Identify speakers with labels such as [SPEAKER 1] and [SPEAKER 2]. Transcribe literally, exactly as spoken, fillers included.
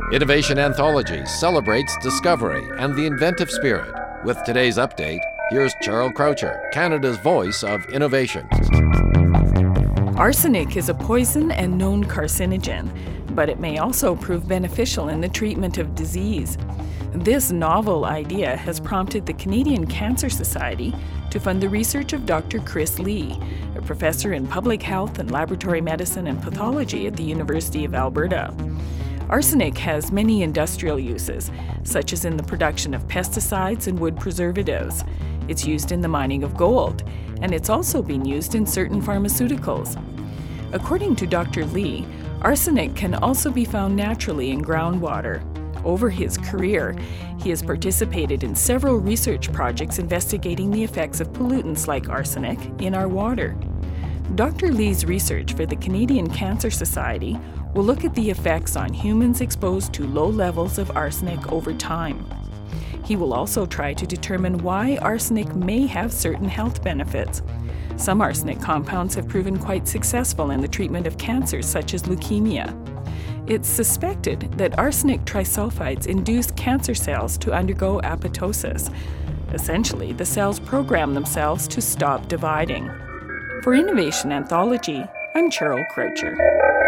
[SPEAKER 1] Innovation Anthology celebrates discovery and the inventive spirit. With today's update, here's Cheryl Croucher, Canada's voice of innovation.
[SPEAKER 2] Arsenic is a poison and known carcinogen, but it may also prove beneficial in the treatment of disease. This novel idea has prompted the Canadian Cancer Society to fund the research of Doctor Chris Lee, a professor in public health and laboratory medicine and pathology at the University of Alberta. Arsenic has many industrial uses, such as in the production of pesticides and wood preservatives. It's used in the mining of gold, and it's also been used in certain pharmaceuticals. According to Doctor Lee, arsenic can also be found naturally in groundwater. Over his career, he has participated in several research projects investigating the effects of pollutants like arsenic in our water. Doctor Lee's research for the Canadian Cancer Society will look at the effects on humans exposed to low levels of arsenic over time. He will also try to determine why arsenic may have certain health benefits. Some arsenic compounds have proven quite successful in the treatment of cancers such as leukemia. It's suspected that arsenic trisulfides induce cancer cells to undergo apoptosis. Essentially, the cells program themselves to stop dividing. For Innovation Anthology, I'm Cheryl Croucher.